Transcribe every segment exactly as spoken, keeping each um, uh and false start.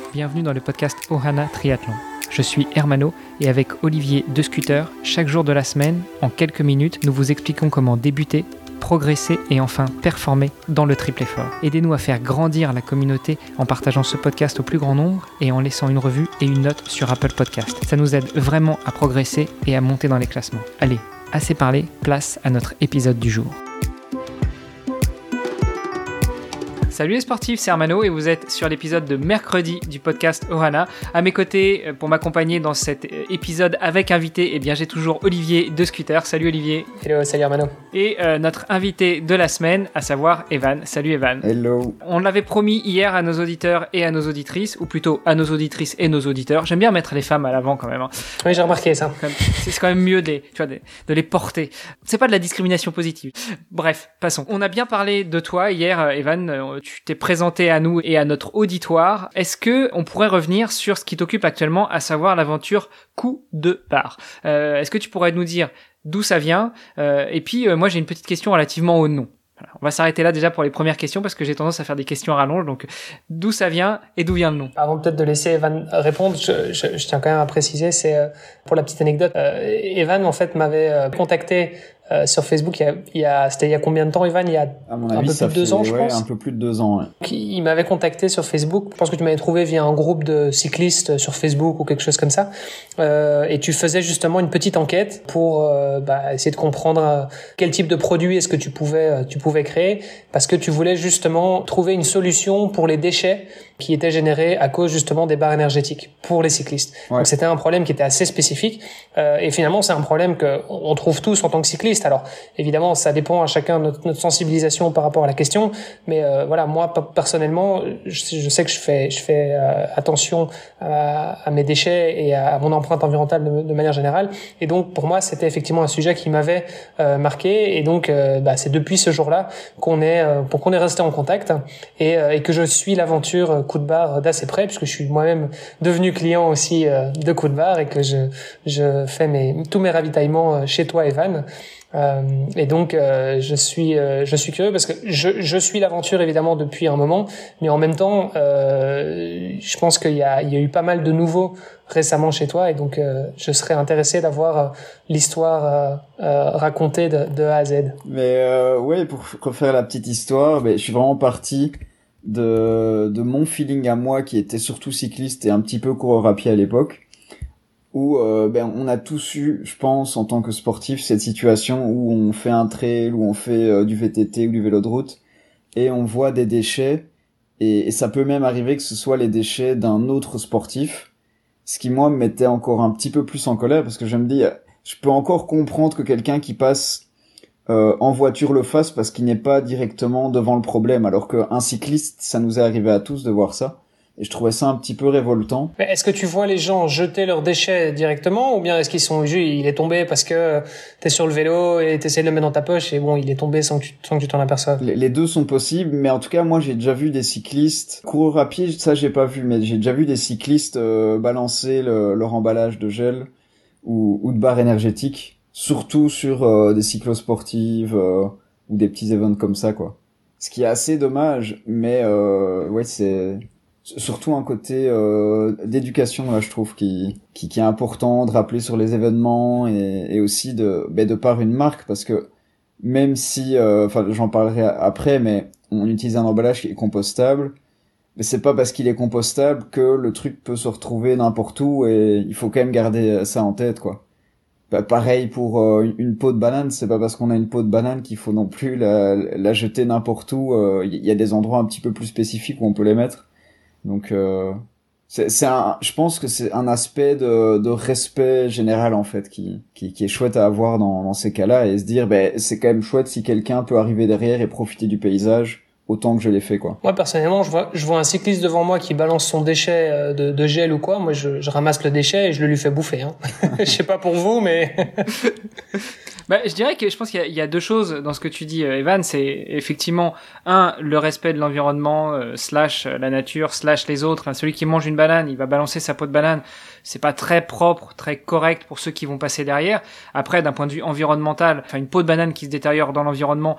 bienvenue dans le podcast Ohana Triathlon. Je suis Hermano et avec Olivier de Scooter, chaque jour de la semaine, en quelques minutes, nous vous expliquons comment débuter, progresser et enfin performer dans le triple effort. Aidez-nous à faire grandir la communauté en partageant ce podcast au plus grand nombre et en laissant une revue et une note sur Apple Podcast. Ça nous aide vraiment à progresser et à monter dans les classements. Allez, assez parlé, place à notre épisode du jour. Salut les sportifs, c'est Hermano et vous êtes sur l'épisode de mercredi du podcast Ohana. À mes côtés, pour m'accompagner dans cet épisode avec invité, eh bien, j'ai toujours Olivier de Scooter. Salut Olivier. Hello, salut Hermano. Et euh, notre invité de la semaine, à savoir Evan. Salut Evan. Hello. On l'avait promis hier à nos auditeurs et à nos auditrices, ou plutôt à nos auditrices et nos auditeurs. J'aime bien mettre les femmes à l'avant quand même. Hein. Oui, j'ai remarqué ça. C'est quand même mieux de les, tu vois, de, de les porter. C'est pas de la discrimination positive. Bref, passons. On a bien parlé de toi hier, Evan. Tu t'es présenté à nous et à notre auditoire. Est-ce que on pourrait revenir sur ce qui t'occupe actuellement, à savoir l'aventure Coup de barre. Euh, est-ce que tu pourrais nous dire d'où ça vient euh, Et puis, euh, moi, j'ai une petite question relativement au nom. Voilà, on va s'arrêter là déjà pour les premières questions parce que j'ai tendance à faire des questions à rallonge. Donc, d'où ça vient et d'où vient le nom? Avant peut-être de laisser Evan répondre, je, je, je tiens quand même à préciser, c'est euh, pour la petite anecdote. Euh, Evan, en fait, m'avait euh, contacté Euh, sur Facebook, il y a, il y a, c'était il y a combien de temps, Evan? Il y a à mon un avis, peu ça plus de deux fait, ans, je ouais, pense. un peu plus de deux ans. Ouais. Donc, il m'avait contacté sur Facebook. Je pense que tu m'avais trouvé via un groupe de cyclistes sur Facebook ou quelque chose comme ça. Euh, et tu faisais justement une petite enquête pour euh, bah, essayer de comprendre euh, quel type de produit est-ce que tu pouvais, euh, tu pouvais créer, parce que tu voulais justement trouver une solution pour les déchets qui étaient générés à cause justement des barres énergétiques pour les cyclistes. Ouais. Donc c'était un problème qui était assez spécifique. Euh, et finalement, c'est un problème que on trouve tous en tant que cycliste. Alors évidemment, ça dépend à chacun de notre, notre sensibilisation par rapport à la question. Mais euh, voilà, moi personnellement, je, je sais que je fais, je fais euh, attention à, à mes déchets et à, à mon empreinte environnementale de, de manière générale. Et donc pour moi, c'était effectivement un sujet qui m'avait euh, marqué. Et donc, euh, bah, c'est depuis ce jour-là qu'on est, euh, pour qu'on est resté en contact et, euh, et que je suis l'aventure Coup de barre d'assez près, puisque je suis moi-même devenu client aussi euh, de Coup de barre et que je, je fais mes, tous mes ravitaillements chez toi, Evan. Euh, et donc euh, je suis euh, je suis curieux parce que je je suis l'aventure évidemment depuis un moment, mais en même temps euh, je pense qu'il y a il y a eu pas mal de nouveaux récemment chez toi et donc euh, je serais intéressé d'avoir euh, l'histoire euh, euh, racontée de, de A à Z. Mais euh, ouais, pour refaire la petite histoire, ben je suis vraiment parti de de mon feeling à moi qui était surtout cycliste et un petit peu coureur à pied à l'époque. Où euh, ben on a tous eu, je pense, en tant que sportif, cette situation où on fait un trail, où on fait euh, du V T T ou du vélo de route, et on voit des déchets, et, et ça peut même arriver que ce soit les déchets d'un autre sportif, ce qui moi me mettait encore un petit peu plus en colère, parce que je me dis, je peux encore comprendre que quelqu'un qui passe euh, en voiture le fasse parce qu'il n'est pas directement devant le problème, alors qu'un cycliste, ça nous est arrivé à tous de voir ça. Et je trouvais ça un petit peu révoltant. Mais est-ce que tu vois les gens jeter leurs déchets directement ou bien est-ce qu'ils sont il est tombé parce que t'es sur le vélo et t'essaies de le mettre dans ta poche et bon il est tombé sans que tu, sans que tu t'en aperçoives? Les, les deux sont possibles, mais en tout cas moi j'ai déjà vu des cyclistes coureurs à pied, ça j'ai pas vu, mais j'ai déjà vu des cyclistes euh, balancer le, leur emballage de gel ou, ou de barres énergétiques, surtout sur euh, des cyclosportives euh, ou des petits events comme ça quoi. Ce qui est assez dommage, mais euh, ouais c'est surtout un côté euh, d'éducation là je trouve qui, qui qui est important de rappeler sur les événements et, et aussi de ben de par une marque parce que même si enfin euh, j'en parlerai après mais on utilise un emballage qui est compostable mais c'est pas parce qu'il est compostable que le truc peut se retrouver n'importe où et il faut quand même garder ça en tête quoi. Bah, pareil pour euh, une, une peau de banane, c'est pas parce qu'on a une peau de banane qu'il faut non plus la, la jeter n'importe où, il euh, y a des endroits un petit peu plus spécifiques où on peut les mettre. Donc euh, c'est c'est un je pense que c'est un aspect de de respect général en fait qui qui qui est chouette à avoir dans dans ces cas-là et se dire ben c'est quand même chouette si quelqu'un peut arriver derrière et profiter du paysage autant que je l'ai fait quoi. Moi personnellement, je vois je vois un cycliste devant moi qui balance son déchet de de gel ou quoi, moi je je ramasse le déchet et je le lui fais bouffer hein. Je sais pas pour vous mais Bah, je dirais que je pense qu'il y a, il y a deux choses dans ce que tu dis, Evan. C'est effectivement, un, le respect de l'environnement, euh, slash la nature, slash les autres. Hein, celui qui mange une banane, il va balancer sa peau de banane. C'est pas très propre, très correct pour ceux qui vont passer derrière. Après, d'un point de vue environnemental, enfin, une peau de banane qui se détériore dans l'environnement,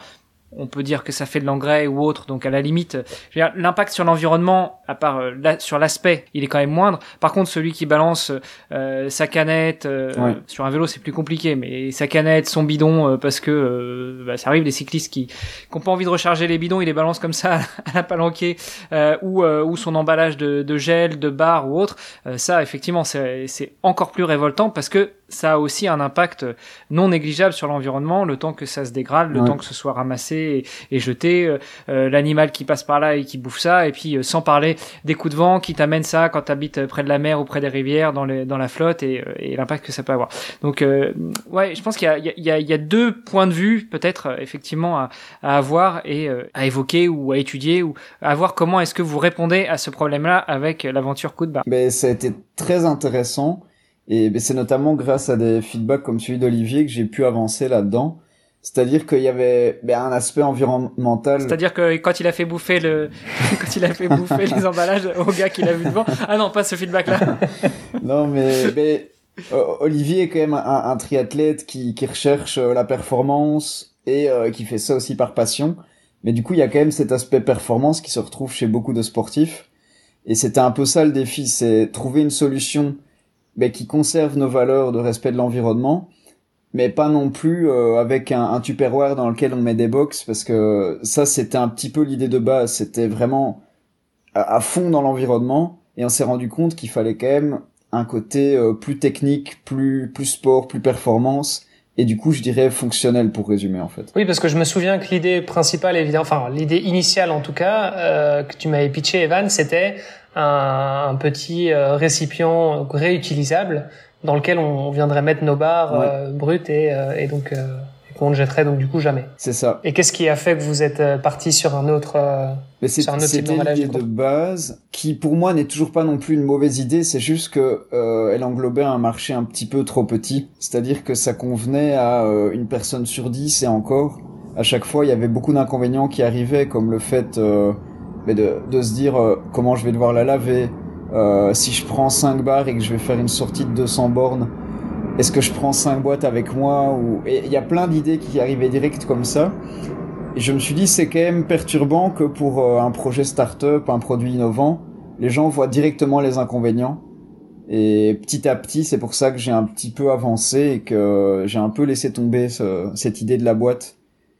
on peut dire que ça fait de l'engrais ou autre, donc à la limite, je veux dire, l'impact sur l'environnement, à part euh, là, sur l'aspect, il est quand même moindre. Par contre, celui qui balance euh, sa canette euh, ouais. sur un vélo, c'est plus compliqué, mais sa canette, son bidon, euh, parce que euh, bah, ça arrive des cyclistes qui qui ont pas envie de recharger les bidons, ils les balancent comme ça à la palanquée, euh, ou euh, ou son emballage de, de gel, de barre ou autre. Euh, ça, effectivement, c'est c'est encore plus révoltant parce que ça a aussi un impact non négligeable sur l'environnement, le temps que ça se dégrade, le ouais. temps que ce soit ramassé et, et jeté, euh, l'animal qui passe par là et qui bouffe ça, et puis euh, sans parler des coups de vent qui t'amènent ça quand t'habites près de la mer ou près des rivières dans, les, dans la flotte et, et l'impact que ça peut avoir. Donc euh, ouais, je pense qu'il y a, il y a, il y a deux points de vue peut-être effectivement à, à avoir et euh, à évoquer ou à étudier ou à voir comment est-ce que vous répondez à ce problème-là avec l'aventure Coup de barre. Mais ça a été très intéressant. Et c'est notamment grâce à des feedbacks comme celui d'Olivier que j'ai pu avancer là-dedans. C'est-à-dire qu'il y avait ben, un aspect environnemental. C'est-à-dire que quand il a fait bouffer le, quand il a fait bouffer les emballages au gars qu'il a vu devant. Ah non, pas ce feedback-là. Non, mais, mais euh, Olivier est quand même un, un triathlète qui, qui recherche euh, la performance et euh, qui fait ça aussi par passion. Mais du coup, il y a quand même cet aspect performance qui se retrouve chez beaucoup de sportifs. Et c'était un peu ça le défi, c'est trouver une solution ben, qui conserve nos valeurs de respect de l'environnement, mais pas non plus euh, avec un, un tupperware dans lequel on met des box, parce que ça, c'était un petit peu l'idée de base. C'était vraiment à, à fond dans l'environnement, et on s'est rendu compte qu'il fallait quand même un côté euh, plus technique, plus plus sport, plus performance, et du coup, je dirais fonctionnel pour résumer en fait. Oui, parce que je me souviens que l'idée principale, évidemment, enfin l'idée initiale en tout cas, euh, que tu m'avais pitché, Evan, c'était un, un petit euh, récipient réutilisable dans lequel on viendrait mettre nos barres ouais. euh, brutes et, euh, et donc euh, et qu'on ne jetterait donc du coup jamais. C'est ça. Et qu'est-ce qui a fait que vous êtes euh, parti sur un autre euh, Mais c'est, sur un autre type d'emballage? C'était l'idée de base qui pour moi n'est toujours pas non plus une mauvaise idée, c'est juste que euh, elle englobait un marché un petit peu trop petit, c'est-à-dire que ça convenait à euh, une personne sur dix et encore à chaque fois il y avait beaucoup d'inconvénients qui arrivaient, comme le fait euh, de, de se dire euh, comment je vais devoir la laver. Euh, si je prends cinq barres et que je vais faire une sortie de deux cents bornes, est-ce que je prends cinq boîtes avec moi ou... Et il y a plein d'idées qui arrivaient direct comme ça. Et je me suis dit, c'est quand même perturbant que pour euh, un projet start-up, un produit innovant, les gens voient directement les inconvénients. Et petit à petit, c'est pour ça que j'ai un petit peu avancé et que j'ai un peu laissé tomber ce, cette idée de la boîte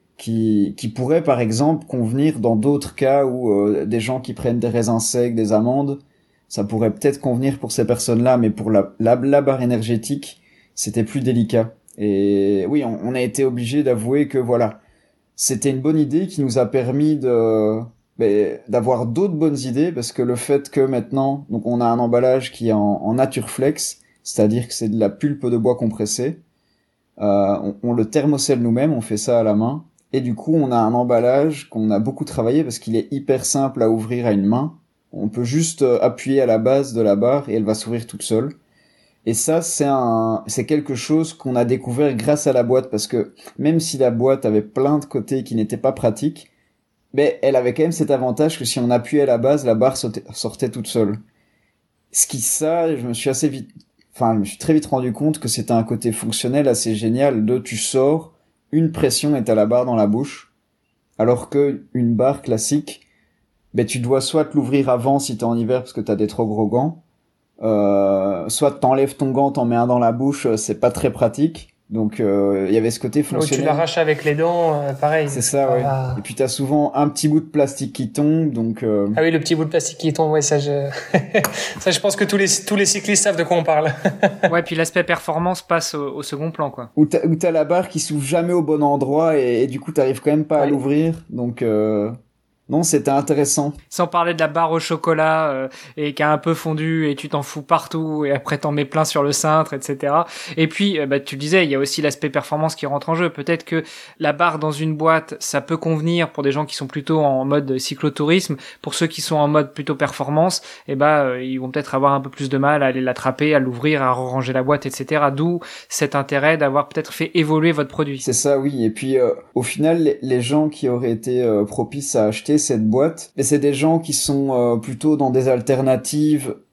qui, qui pourrait, par exemple, convenir dans d'autres cas où euh, des gens qui prennent des raisins secs, des amandes, ça pourrait peut-être convenir pour ces personnes-là, mais pour la, la, la barre énergétique, c'était plus délicat. Et oui, on, on a été obligé d'avouer que voilà, c'était une bonne idée qui nous a permis de ben, d'avoir d'autres bonnes idées, parce que le fait que maintenant, donc on a un emballage qui est en, en Natureflex, c'est-à-dire que c'est de la pulpe de bois compressée, euh, on, on le thermocèle nous-mêmes, on fait ça à la main, et du coup on a un emballage qu'on a beaucoup travaillé parce qu'il est hyper simple à ouvrir à une main. On peut juste appuyer à la base de la barre et elle va s'ouvrir toute seule. Et ça, c'est un, c'est quelque chose qu'on a découvert grâce à la boîte, parce que même si la boîte avait plein de côtés qui n'étaient pas pratiques, mais elle avait quand même cet avantage que si on appuyait à la base, la barre sortait, sortait toute seule. Ce qui, ça, je me suis assez vite, enfin, je me suis très vite rendu compte que c'était un côté fonctionnel assez génial de tu sors, une pression et t'as la barre dans la bouche. Alors que une barre classique, ben tu dois soit l'ouvrir avant si t'es en hiver parce que t'as des trop gros gants, euh, soit t'enlèves ton gant, t'en mets un dans la bouche, c'est pas très pratique. Donc il euh, y avait ce côté fonctionnel. Ou tu l'arraches avec les dents, euh, pareil. C'est ça, ouais. Ah. Et puis t'as souvent un petit bout de plastique qui tombe, donc. Euh... Ah oui, le petit bout de plastique qui tombe, ouais, ça je, ça je pense que tous les tous les cyclistes savent de quoi on parle. Ouais, puis l'aspect performance passe au, au second plan, quoi. Ou t'as, ou t'as la barre qui s'ouvre jamais au bon endroit et, et du coup t'arrives quand même pas ouais. à l'ouvrir, donc. Euh... Non, c'était intéressant. Sans parler de la barre au chocolat euh, et qui a un peu fondu et tu t'en fous partout et après t'en mets plein sur le cintre, et cetera. Et puis, euh, bah, tu le disais, il y a aussi l'aspect performance qui rentre en jeu. Peut-être que la barre dans une boîte, ça peut convenir pour des gens qui sont plutôt en mode cyclotourisme. Pour ceux qui sont en mode plutôt performance, eh ben, euh, ils vont peut-être avoir un peu plus de mal à aller l'attraper, à l'ouvrir, à ranger la boîte, et cetera. D'où cet intérêt d'avoir peut-être fait évoluer votre produit. C'est ça, oui. Et puis, euh, au final, les, les gens qui auraient été euh, propices à acheter cette boîte, et c'est des gens qui sont euh, plutôt dans des alternatives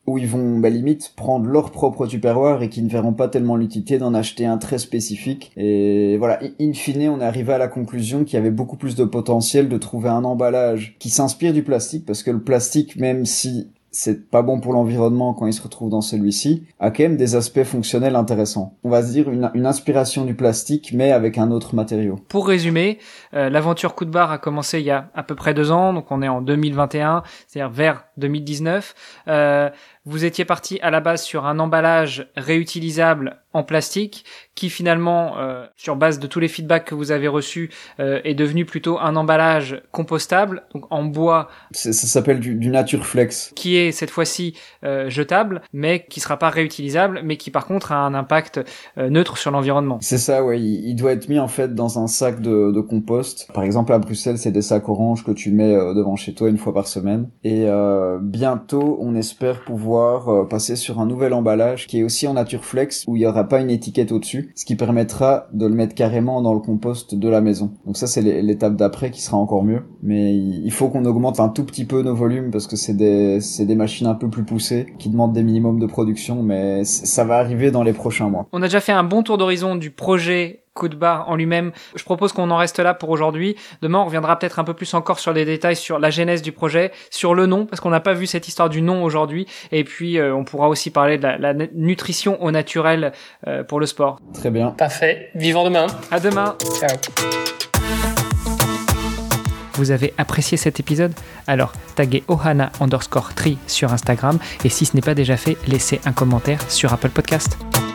où ils vont bah, limite prendre leur propre Tupperware et qui ne verront pas tellement l'utilité d'en acheter un très spécifique. Et voilà, in fine, on est arrivé à la conclusion qu'il y avait beaucoup plus de potentiel de trouver un emballage qui s'inspire du plastique, parce que le plastique, même si c'est pas bon pour l'environnement quand il se retrouve dans celui-ci, a quand même des aspects fonctionnels intéressants. On va se dire une, une inspiration du plastique, mais avec un autre matériau. Pour résumer, euh, l'aventure Coup de barre a commencé il y a à peu près deux ans, donc on est en deux mille vingt et un, c'est-à-dire vers deux mille dix-neuf. Euh, vous étiez parti à la base sur un emballage réutilisable en plastique qui finalement, euh, sur base de tous les feedbacks que vous avez reçus, euh, est devenu plutôt un emballage compostable, donc en bois. C'est, ça s'appelle du, du Natureflex. Qui est cette fois-ci euh, jetable, mais qui sera pas réutilisable, mais qui par contre a un impact euh, neutre sur l'environnement. C'est ça, ouais. Il, il doit être mis en fait dans un sac de, de compost. Par exemple, à Bruxelles, c'est des sacs oranges que tu mets euh, devant chez toi une fois par semaine. Et euh, bientôt, on espère pouvoir euh, passer sur un nouvel emballage qui est aussi en Natureflex, où il y aura pas une étiquette au-dessus, ce qui permettra de le mettre carrément dans le compost de la maison. Donc ça, c'est l'étape d'après qui sera encore mieux. Mais il faut qu'on augmente un tout petit peu nos volumes parce que c'est des, c'est des machines un peu plus poussées qui demandent des minimums de production, mais ça va arriver dans les prochains mois. On a déjà fait un bon tour d'horizon du projet Coup de barre en lui-même. Je propose qu'on en reste là pour aujourd'hui. Demain, on reviendra peut-être un peu plus encore sur les détails sur la genèse du projet, sur le nom, parce qu'on n'a pas vu cette histoire du nom aujourd'hui. Et puis, euh, on pourra aussi parler de la, la nutrition au naturel euh, pour le sport. Très bien. Parfait. Vivant demain. À demain. Ciao. Vous avez apprécié cet épisode? Alors, taguez ohana underscore tri sur Instagram. Et si ce n'est pas déjà fait, laissez un commentaire sur Apple Podcast.